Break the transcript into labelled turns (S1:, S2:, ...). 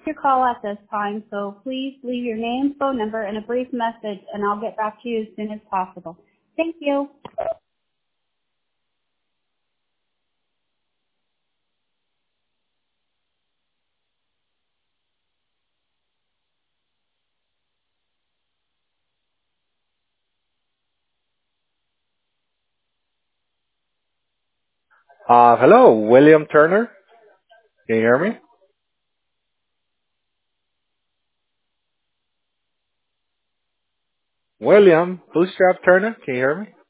S1: your call at this time, so please leave your name, phone number, and a brief message, and I'll get back to you as soon as possible. Thank you.
S2: Hello, William Turner. Can you hear me? William Bootstrap Turner. Can you hear me?